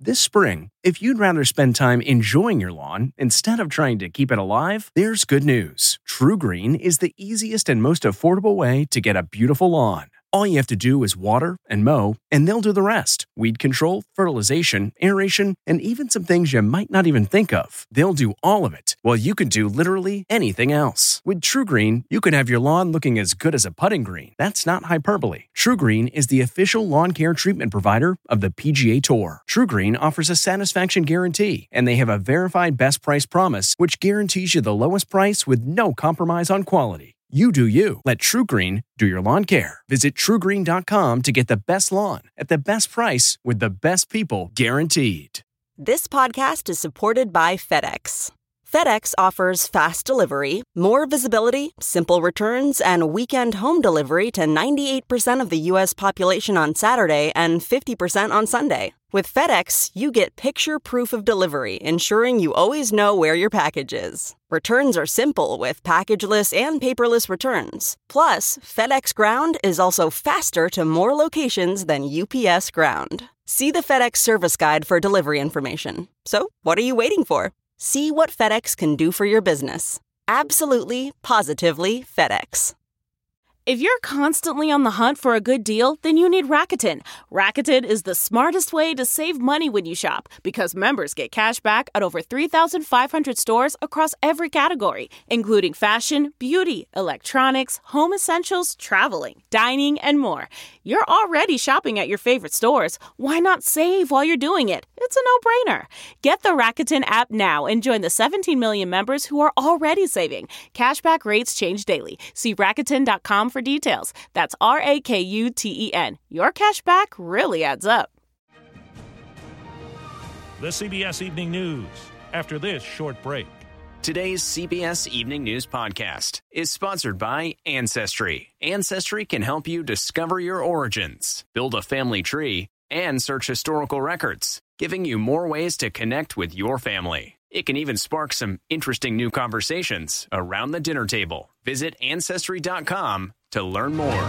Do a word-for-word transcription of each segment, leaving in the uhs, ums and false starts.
This spring, if you'd rather spend time enjoying your lawn instead of trying to keep it alive, there's good news. TruGreen is the easiest and most affordable way to get a beautiful lawn. All you have to do is water and mow, and they'll do the rest. Weed control, fertilization, aeration, and even some things you might not even think of. They'll do all of it, while you can do literally anything else. With TruGreen, you can have your lawn looking as good as a putting green. That's not hyperbole. TruGreen is the official lawn care treatment provider of the P G A Tour. TruGreen offers a satisfaction guarantee, and they have a verified best price promise, which guarantees you the lowest price with no compromise on quality. You do you. Let TruGreen do your lawn care. Visit True Green dot com to get the best lawn at the best price with the best people guaranteed. This podcast is supported by FedEx. FedEx offers fast delivery, more visibility, simple returns, and weekend home delivery to ninety-eight percent of the U S population on Saturday and fifty percent on Sunday. With FedEx, you get picture proof of delivery, ensuring you always know where your package is. Returns are simple with packageless and paperless returns. Plus, FedEx Ground is also faster to more locations than U P S Ground. See the FedEx service guide for delivery information. So, what are you waiting for? See what FedEx can do for your business. Absolutely, positively FedEx. If you're constantly on the hunt for a good deal, then you need Rakuten. Rakuten is the smartest way to save money when you shop because members get cash back at over three thousand five hundred stores across every category, including fashion, beauty, electronics, home essentials, traveling, dining, and more. You're already shopping at your favorite stores. Why not save while you're doing it? It's a no-brainer. Get the Rakuten app now and join the seventeen million members who are already saving. Cashback rates change daily. See Rakuten dot com for details. That's R A K U T E N. Your cash back really adds up. The C B S Evening News after this short break. Today's C B S Evening News podcast is sponsored by Ancestry. Ancestry can help you discover your origins, build a family tree, and search historical records, giving you more ways to connect with your family. It can even spark some interesting new conversations around the dinner table. Visit Ancestry dot com to learn more.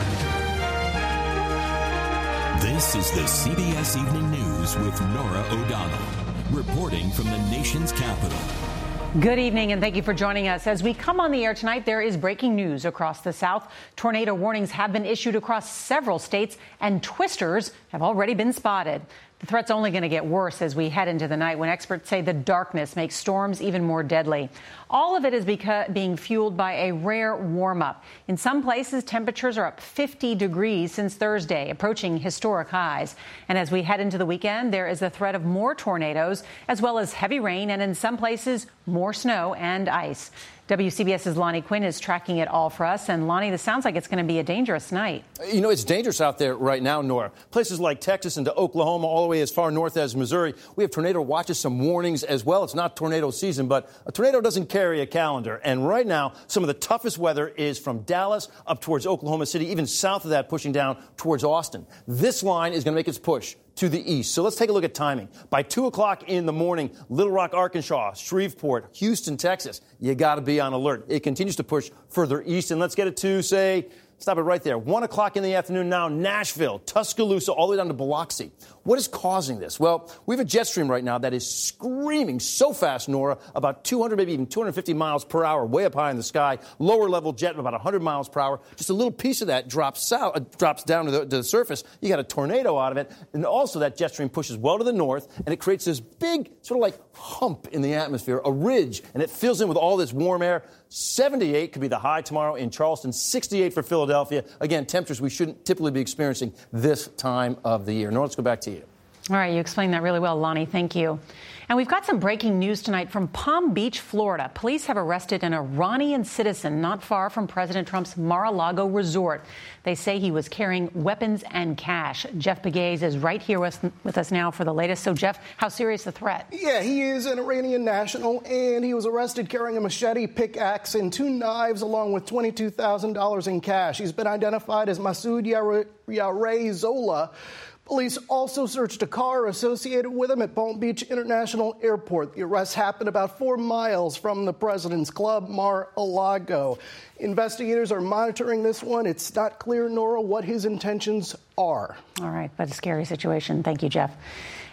This is the C B S Evening News with Norah O'Donnell, reporting from the nation's capital. Good evening, and thank you for joining us. As we come on the air tonight, there is breaking news across the South. Tornado warnings have been issued across several states, and twisters have already been spotted. The threat's only going to get worse as we head into the night when experts say the darkness makes storms even more deadly. All of it is beca- being fueled by a rare warm-up. In some places, temperatures are up fifty degrees since Thursday, approaching historic highs. And as we head into the weekend, there is the threat of more tornadoes, as well as heavy rain, and in some places, more snow and ice. WCBS's Lonnie Quinn is tracking it all for us. And Lonnie, this sounds like it's going to be a dangerous night. You know, it's dangerous out there right now, Nora. Places like Texas into Oklahoma, all the way as far north as Missouri. We have tornado watches, some warnings as well. It's not tornado season, but a tornado doesn't carry a calendar. And right now, some of the toughest weather is from Dallas up towards Oklahoma City, even south of that, pushing down towards Austin. This line is going to make its push to the east. So let's take a look at timing. By two o'clock in the morning, Little Rock, Arkansas, Shreveport, Houston, Texas, you got to be on alert. It continues to push further east. And let's get it to, say, stop it right there. One o'clock in the afternoon now, Nashville, Tuscaloosa, all the way down to Biloxi. What is causing this? Well, we have a jet stream right now that is screaming so fast, Nora, about two hundred, maybe even two hundred fifty miles per hour, way up high in the sky. Lower level jet about one hundred miles per hour. Just a little piece of that drops south, uh, drops down to the, to the surface. You got a tornado out of it. And also that jet stream pushes well to the north, and it creates this big sort of like hump in the atmosphere, a ridge, and it fills in with all this warm air. seventy-eight could be the high tomorrow in Charleston, sixty-eight for Philadelphia. Again, temperatures we shouldn't typically be experiencing this time of the year. Nora, let's go back to you. All right, you explained that really well, Lonnie. Thank you. And we've got some breaking news tonight from Palm Beach, Florida. Police have arrested an Iranian citizen not far from President Trump's Mar-a-Lago resort. They say he was carrying weapons and cash. Jeff Pegues is right here with, with us now for the latest. So, Jeff, how serious the threat? Yeah, he is an Iranian national, and he was arrested carrying a machete, pickaxe, and two knives, along with twenty-two thousand dollars in cash. He's been identified as Masoud Yareh Zola. Police also searched a car associated with him at Palm Beach International Airport. The arrest happened about four miles from the president's club, Mar-a-Lago. Investigators are monitoring this one. It's not clear, Nora, what his intentions are. All right, but a scary situation. Thank you, Jeff.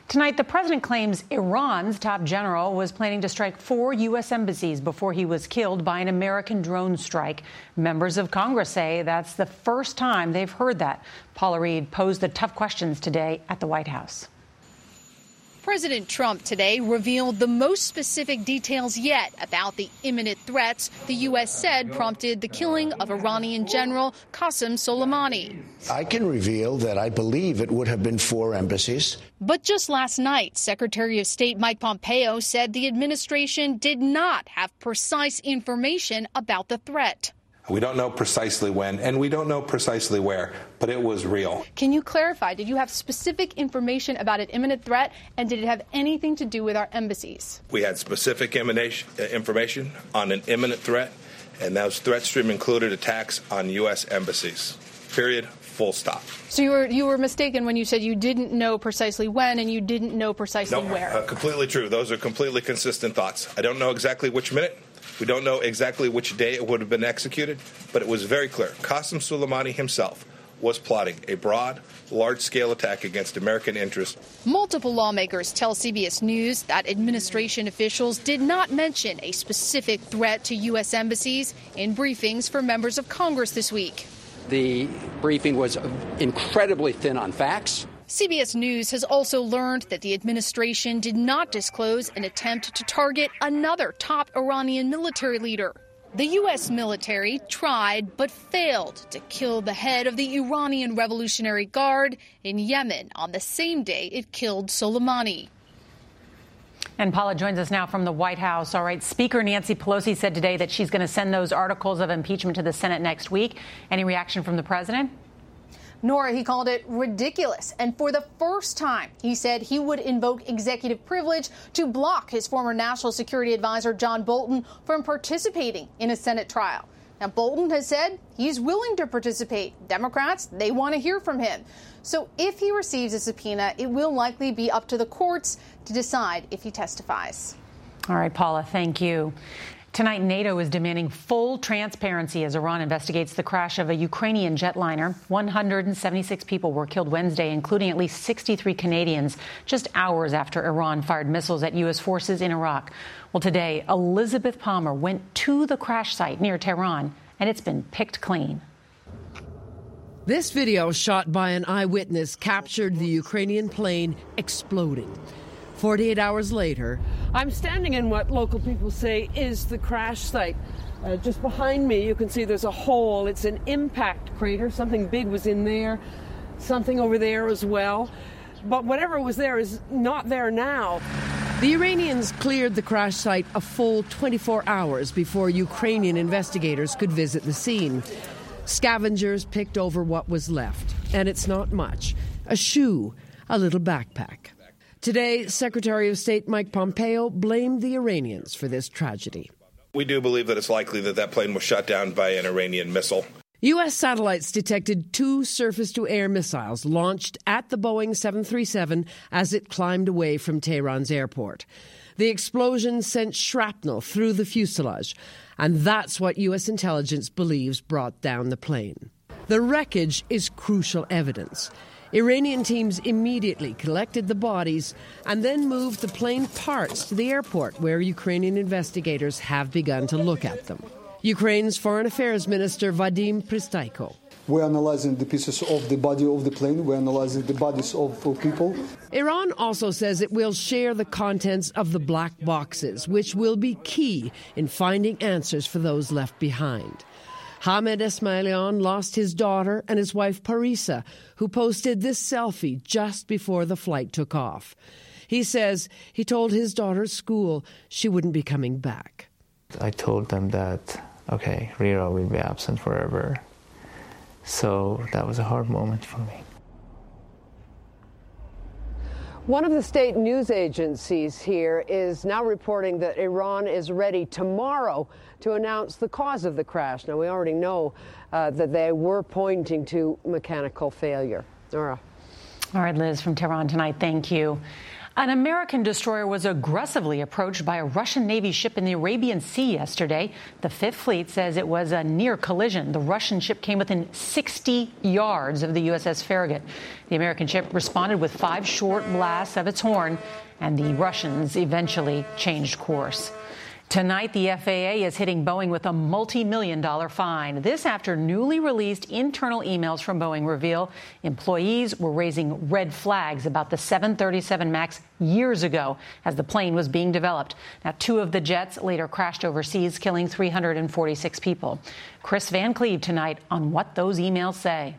Tonight, the president claims Iran's top general was planning to strike four U S embassies before he was killed by an American drone strike. Members of Congress say that's the first time they've heard that. Paula Reed posed the tough questions today at the White House. President Trump today revealed the most specific details yet about the imminent threats the U S said prompted the killing of Iranian General Qasem Soleimani. I can reveal that I believe it would have been four embassies. But just last night, Secretary of State Mike Pompeo said the administration did not have precise information about the threat. We don't know precisely when, and we don't know precisely where, but it was real. Can you clarify, did you have specific information about an imminent threat, and did it have anything to do with our embassies? We had specific information on an imminent threat, and those threat stream included attacks on U S embassies. Period. Full stop. So you were you were mistaken when you said you didn't know precisely when and you didn't know precisely no, where? Uh, completely true. Those are completely consistent thoughts. I don't know exactly which minute. We don't know exactly which day it would have been executed, but it was very clear. Qasem Soleimani himself was plotting a broad, large-scale attack against American interests. Multiple lawmakers tell C B S News that administration officials did not mention a specific threat to U S embassies in briefings for members of Congress this week. The briefing was incredibly thin on facts. C B S News has also learned that the administration did not disclose an attempt to target another top Iranian military leader. The U S military tried but failed to kill the head of the Iranian Revolutionary Guard in Yemen on the same day it killed Soleimani. And Paula joins us now from the White House. All right, Speaker Nancy Pelosi said today that she's going to send those articles of impeachment to the Senate next week. Any reaction from the president? Nora, he called it ridiculous. And for the first time, he said he would invoke executive privilege to block his former national security advisor, John Bolton, from participating in a Senate trial. Now, Bolton has said he's willing to participate. Democrats, they want to hear from him. So if he receives a subpoena, it will likely be up to the courts to decide if he testifies. All right, Paula, thank you. Tonight, NATO is demanding full transparency as Iran investigates the crash of a Ukrainian jetliner. one hundred seventy-six people were killed Wednesday, including at least sixty-three Canadians, just hours after Iran fired missiles at U S forces in Iraq. Well, today, Elizabeth Palmer went to the crash site near Tehran, and it's been picked clean. This video, shot by an eyewitness, captured the Ukrainian plane exploding. forty-eight hours later, I'm standing in what local people say is the crash site. Uh, just behind me, you can see there's a hole. It's an impact crater. Something big was in there, something over there as well. But whatever was there is not there now. The Iranians cleared the crash site a full twenty-four hours before Ukrainian investigators could visit the scene. Scavengers picked over what was left, and it's not much. A shoe, a little backpack. Today, Secretary of State Mike Pompeo blamed the Iranians for this tragedy. We do believe that it's likely that that plane was shot down by an Iranian missile. U S satellites detected two surface-to-air missiles launched at the Boeing seven thirty-seven as it climbed away from Tehran's airport. The explosion sent shrapnel through the fuselage, and that's what U S intelligence believes brought down the plane. The wreckage is crucial evidence. Iranian teams immediately collected the bodies and then moved the plane parts to the airport, where Ukrainian investigators have begun to look at them. Ukraine's Foreign Affairs Minister Vadim Pristaiko. We're analyzing the pieces of the body of the plane. We're analyzing the bodies of people. Iran also says it will share the contents of the black boxes, which will be key in finding answers for those left behind. Hamed Esmailian lost his daughter and his wife Parisa, who posted this selfie just before the flight took off. He says he told his daughter's school she wouldn't be coming back. I told them that, okay, Rira will be absent forever. So that was a hard moment for me. One of the state news agencies here is now reporting that Iran is ready tomorrow to announce the cause of the crash. Now, we already know uh, that they were pointing to mechanical failure. Nora. All right, Liz, from Tehran tonight, thank you. An American destroyer was aggressively approached by a Russian Navy ship in the Arabian Sea yesterday. The Fifth Fleet says it was a near collision. The Russian ship came within sixty yards of the U S S Farragut. The American ship responded with five short blasts of its horn, and the Russians eventually changed course. Tonight, the F A A is hitting Boeing with a multi-million dollar fine. This after newly released internal emails from Boeing reveal employees were raising red flags about the seven thirty-seven MAX years ago as the plane was being developed. Now, two of the jets later crashed overseas, killing three hundred forty-six people. Chris Van Cleve tonight on what those emails say.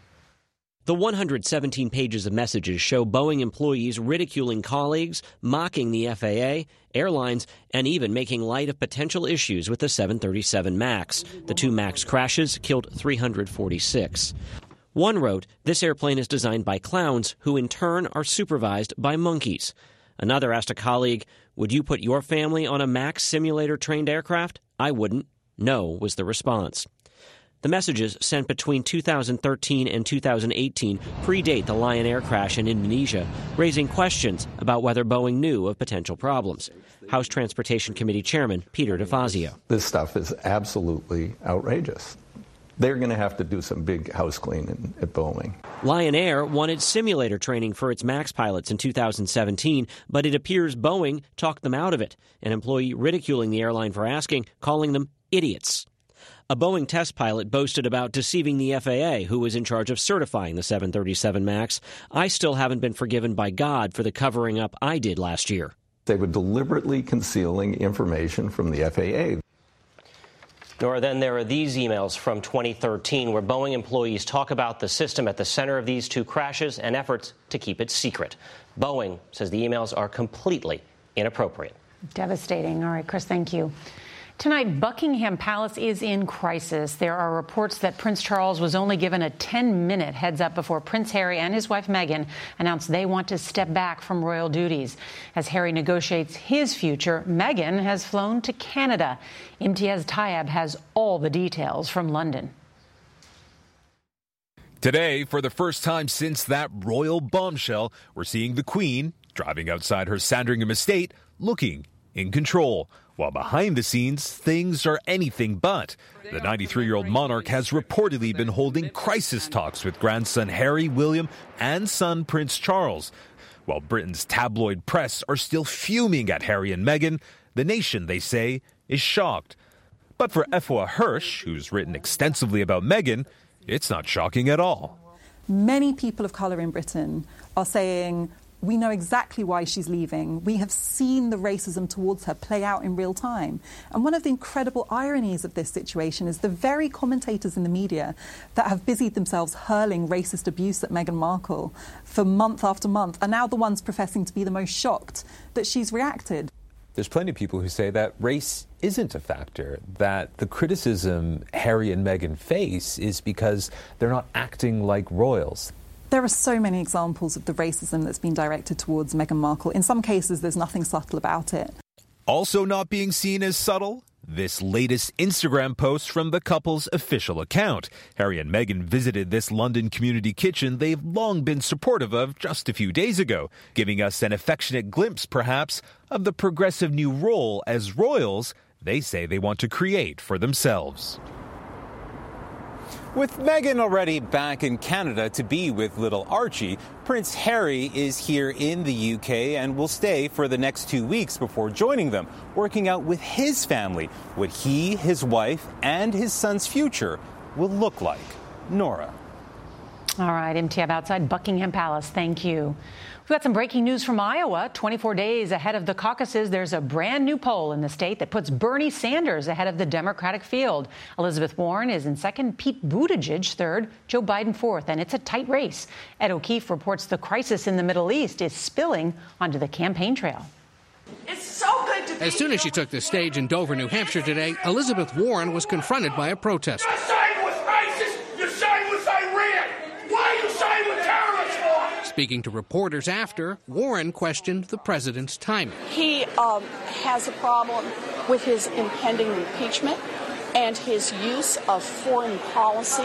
The one hundred seventeen pages of messages show Boeing employees ridiculing colleagues, mocking the F A A, airlines, and even making light of potential issues with the seven thirty-seven MAX. The two MAX crashes killed three hundred forty-six. One wrote, "This airplane is designed by clowns who in turn are supervised by monkeys." Another asked a colleague, "Would you put your family on a MAX simulator-trained aircraft?" "I wouldn't." "No," was the response. The messages sent between two thousand thirteen and two thousand eighteen predate the Lion Air crash in Indonesia, raising questions about whether Boeing knew of potential problems. House Transportation Committee Chairman Peter DeFazio. This stuff is absolutely outrageous. They're going to have to do some big house cleaning at Boeing. Lion Air wanted simulator training for its MAX pilots in two thousand seventeen, but it appears Boeing talked them out of it, an employee ridiculing the airline for asking, calling them idiots. A Boeing test pilot boasted about deceiving the F A A, who was in charge of certifying the seven thirty-seven MAX. "I still haven't been forgiven by God for the covering up I did last year." They were deliberately concealing information from the F A A. Nora, then there are these emails from twenty thirteen where Boeing employees talk about the system at the center of these two crashes and efforts to keep it secret. Boeing says the emails are completely inappropriate. Devastating. All right, Chris, thank you. Tonight, Buckingham Palace is in crisis. There are reports that Prince Charles was only given a ten-minute heads up before Prince Harry and his wife Meghan announced they want to step back from royal duties. As Harry negotiates his future, Meghan has flown to Canada. Imtiaz Tyab has all the details from London. Today, for the first time since that royal bombshell, we're seeing the Queen driving outside her Sandringham estate, looking in control. While behind the scenes, things are anything but. The ninety-three-year-old monarch has reportedly been holding crisis talks with grandson Harry, William, and son Prince Charles. While Britain's tabloid press are still fuming at Harry and Meghan, the nation, they say, is shocked. But for Efwa Hirsch, who's written extensively about Meghan, it's not shocking at all. Many people of colour in Britain are saying, we know exactly why she's leaving. We have seen the racism towards her play out in real time. And one of the incredible ironies of this situation is the very commentators in the media that have busied themselves hurling racist abuse at Meghan Markle for month after month are now the ones professing to be the most shocked that she's reacted. There's plenty of people who say that race isn't a factor, that the criticism Harry and Meghan face is because they're not acting like royals. There are so many examples of the racism that's been directed towards Meghan Markle. In some cases, there's nothing subtle about it. Also not being seen as subtle, this latest Instagram post from the couple's official account. Harry and Meghan visited this London community kitchen they've long been supportive of just a few days ago, giving us an affectionate glimpse, perhaps, of the progressive new role as royals they say they want to create for themselves. With Meghan already back in Canada to be with little Archie, Prince Harry is here in the U K and will stay for the next two weeks before joining them, working out with his family what he, his wife, and his son's future will look like. Nora. All right, M T F outside Buckingham Palace. Thank you. We've got some breaking news from Iowa. twenty-four days ahead of the caucuses, there's a brand new poll in the state that puts Bernie Sanders ahead of the Democratic field. Elizabeth Warren is in second, Pete Buttigieg third, Joe Biden fourth, and it's a tight race. Ed O'Keefe reports the crisis in the Middle East is spilling onto the campaign trail. It's so good to be As soon as she took the stage in Dover, New Hampshire today, Elizabeth Warren was confronted by a protester. You're siding with ISIS! You're siding with Iran! Why are you siding with terrorists for? Speaking to reporters after, Warren questioned the president's timing. He um, has a problem with his impending impeachment and his use of foreign policy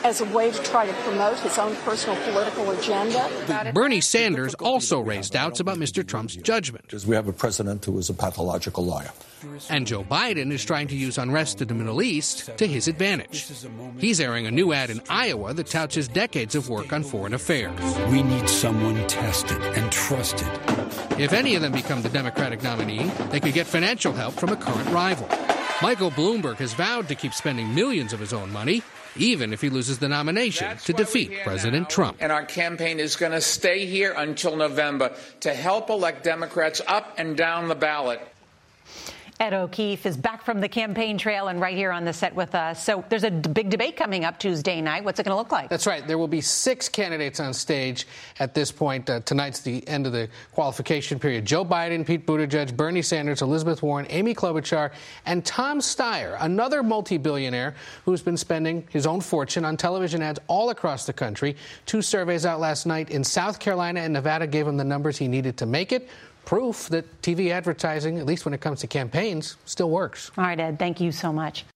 as a way to try to promote his own personal political agenda. Bernie Sanders also raised doubts about Mister Trump's judgment. We have a president who is a pathological liar. And Joe Biden is trying to use unrest in the Middle East to his advantage. He's airing a new ad in Iowa that touts his decades of work on foreign affairs. We need someone tested and trusted. If any of them become the Democratic nominee, they could get financial help from a current rival. Michael Bloomberg has vowed to keep spending millions of his own money, even if he loses the nomination That's to defeat President now. Trump. And our campaign is going to stay here until November to help elect Democrats up and down the ballot. Ed O'Keefe is back from the campaign trail and right here on the set with us. So there's a d- big debate coming up Tuesday night. What's it going to look like? That's right. There will be six candidates on stage at this point. Uh, tonight's the end of the qualification period. Joe Biden, Pete Buttigieg, Bernie Sanders, Elizabeth Warren, Amy Klobuchar, and Tom Steyer, another multi-billionaire who's been spending his own fortune on television ads all across the country. Two surveys out last night in South Carolina and Nevada gave him the numbers he needed to make it. Proof that T V advertising, at least when it comes to campaigns, still works. All right, Ed, thank you so much.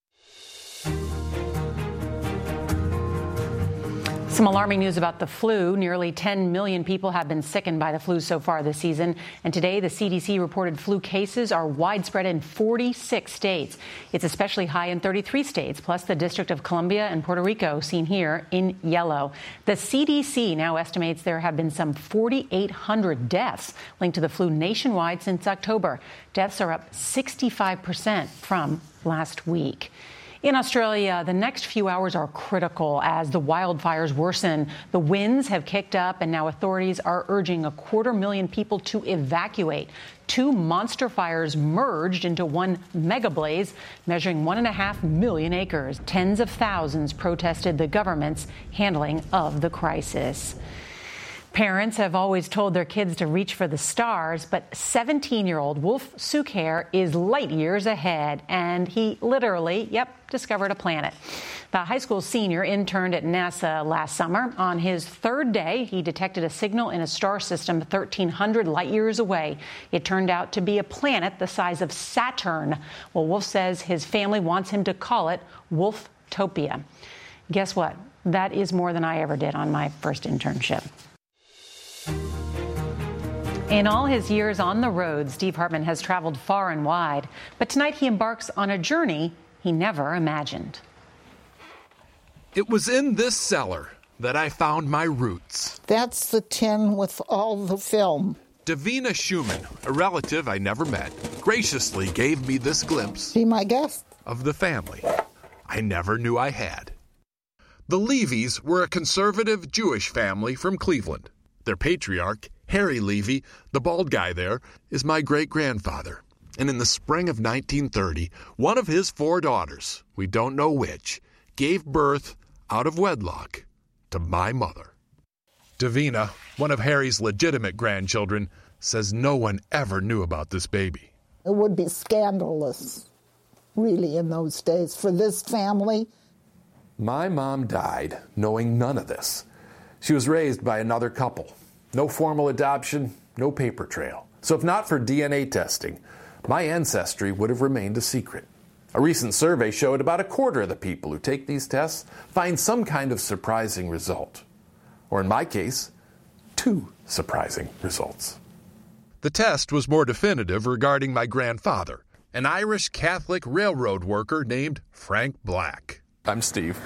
Some alarming news about the flu. Nearly ten million people have been sickened by the flu so far this season. And today, the C D C reported flu cases are widespread in forty-six states. It's especially high in thirty-three states, plus the District of Columbia and Puerto Rico, seen here in yellow. The C D C now estimates there have been some forty-eight hundred deaths linked to the flu nationwide since October. Deaths are up sixty-five percent from last week. In Australia, the next few hours are critical as the wildfires worsen. The winds have kicked up, and now authorities are urging a quarter million people to evacuate. Two monster fires merged into one mega blaze, measuring one and a half million acres. Tens of thousands protested the government's handling of the crisis. Parents have always told their kids to reach for the stars, but seventeen-year-old Wolf Sukhair is light years ahead, and he literally, yep, discovered a planet. The high school senior interned at NASA last summer. On his third day, he detected a signal in a star system thirteen hundred light years away. It turned out to be a planet the size of Saturn. Well, Wolf says his family wants him to call it Wolftopia. Guess what? That is more than I ever did on my first internship. In all his years on the road, Steve Hartman has traveled far and wide. But tonight he embarks on a journey he never imagined. It was in this cellar that I found my roots. That's the tin with all the film. Davina Schumann, a relative I never met, graciously gave me this glimpse. Be my guest. Of the family I never knew I had. The Levys were a conservative Jewish family from Cleveland. Their patriarch, Harry Levy, the bald guy there, is my great-grandfather. And in the spring of nineteen thirty, one of his four daughters, we don't know which, gave birth out of wedlock to my mother. Davina, one of Harry's legitimate grandchildren, says no one ever knew about this baby. It would be scandalous, really, in those days for this family. My mom died knowing none of this. She was raised by another couple. No formal adoption, no paper trail. So if not for D N A testing, my ancestry would have remained a secret. A recent survey showed about a quarter of the people who take these tests find some kind of surprising result. Or in my case, two surprising results. The test was more definitive regarding my grandfather, an Irish Catholic railroad worker named Frank Black. I'm Steve.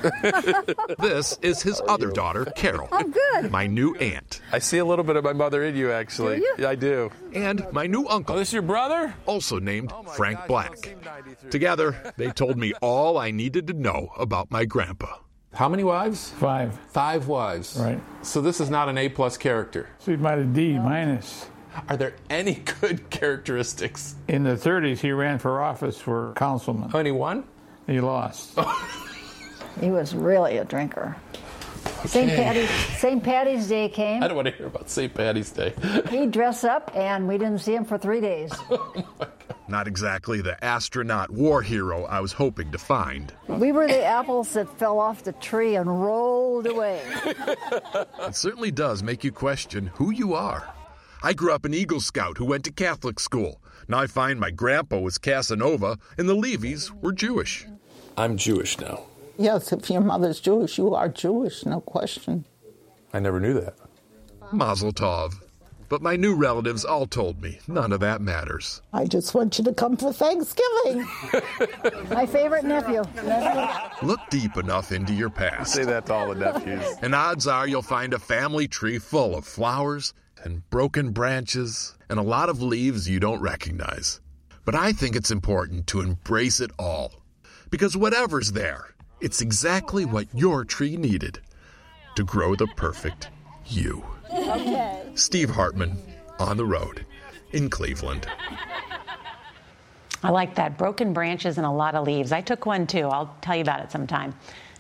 This is his other daughter, Carol. I'm good. My new aunt. I see a little bit of my mother in you, actually. Do you? Yeah, I do. And my new uncle. Oh, this is your brother? Also named oh Frank gosh, Black. Together, they told me all I needed to know about my grandpa. How many wives? Five. Five wives. Right. So this is not an A-plus character. So he's about a D minus. Are there any good characteristics? In the thirties, he ran for office for councilman. Oh, and he won? He lost. He was really a drinker. Okay. Saint Patty's, Saint Patty's Day came. I don't want to hear about Saint Patty's Day. He'd dress up, and we didn't see him for three days. Not exactly the astronaut war hero I was hoping to find. We were the apples that fell off the tree and rolled away. It certainly does make you question who you are. I grew up an Eagle Scout who went to Catholic school. Now I find my grandpa was Casanova, and the Levys were Jewish. I'm Jewish now. Yes, if your mother's Jewish, you are Jewish, no question. I never knew that. Mazel tov. But my new relatives all told me none of that matters. I just want you to come for Thanksgiving. My favorite nephew. Look deep enough into your past. Say that to all the nephews. And odds are you'll find a family tree full of flowers and broken branches and a lot of leaves you don't recognize. But I think it's important to embrace it all. Because whatever's there, it's exactly what your tree needed to grow the perfect you. Okay. Steve Hartman, On the Road, in Cleveland. I like that. Broken branches and a lot of leaves. I took one too. I'll tell you about it sometime.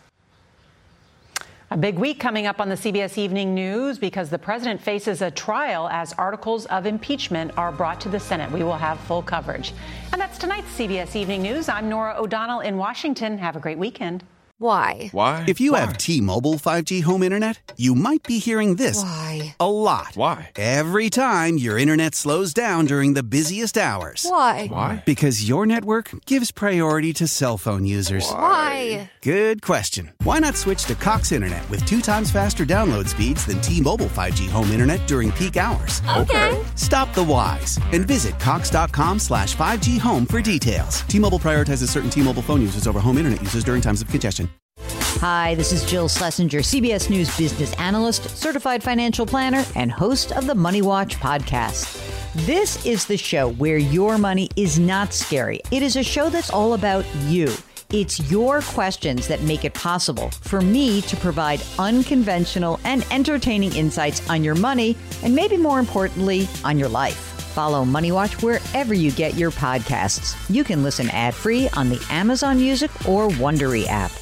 A big week coming up on the C B S Evening News because the president faces a trial as articles of impeachment are brought to the Senate. We will have full coverage. And that's tonight's C B S Evening News. I'm Nora O'Donnell in Washington. Have a great weekend. Why? Why? If you Why? have T-Mobile five G home internet, you might be hearing this Why? a lot. Why? Every time your internet slows down during the busiest hours. Why? Why? Because your network gives priority to cell phone users. Why? Good question. Why not switch to Cox Internet with two times faster download speeds than T-Mobile five G home internet during peak hours? Okay. Stop the whys and visit cox.com slash 5G home for details. T-Mobile prioritizes certain T-Mobile phone users over home internet users during times of congestion. Hi, this is Jill Schlesinger, C B S News business analyst, certified financial planner, and host of the Money Watch podcast. This is the show where your money is not scary. It is a show that's all about you. It's your questions that make it possible for me to provide unconventional and entertaining insights on your money, and maybe more importantly, on your life. Follow Money Watch wherever you get your podcasts. You can listen ad-free on the Amazon Music or Wondery app.